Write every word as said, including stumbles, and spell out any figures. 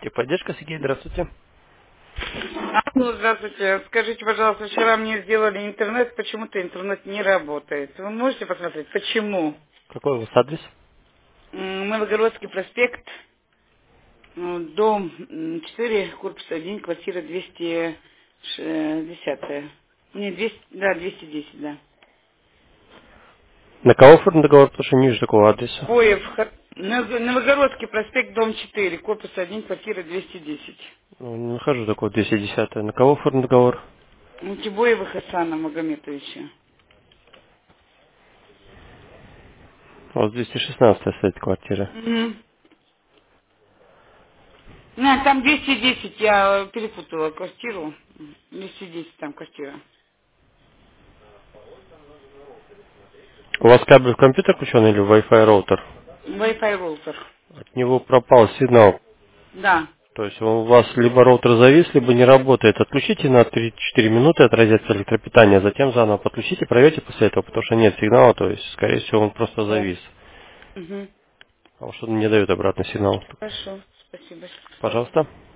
Техподдержка, Сергей, здравствуйте. А, ну, здравствуйте. Скажите, пожалуйста, вчера мне сделали интернет, почему-то интернет не работает. Вы можете посмотреть, почему? Какой у вас адрес? М, Новогородский проспект, м, дом м, четыре, корпус один, квартира двести десять. Не, двести, да, двести десять, да. На кого оформлен договор, потому что не вижу такого адреса. Боев, Ха- Нов- Новогородский проспект, дом четыре, корпус один, квартира двести десять. Ну, не нахожу такого двести десять. На кого оформлен договор? Мутибоева Хасана Магометовича. У вас двести шестнадцать стоит квартира. Мгм. Не, там двести десять, я перепутала квартиру. двести десять там квартира. У вас кабель в компьютер включен или в Wi-Fi роутер? Wi-Fi роутер. От него пропал сигнал. Да. То есть у вас либо роутер завис, либо не работает. Отключите на три-четыре минуты от розетки электропитания, затем заново подключите, проверьте после этого, потому что нет сигнала, то есть, скорее всего, он просто Да. завис. Угу. Потому что он не дает обратный сигнал. Хорошо. Спасибо. Пожалуйста.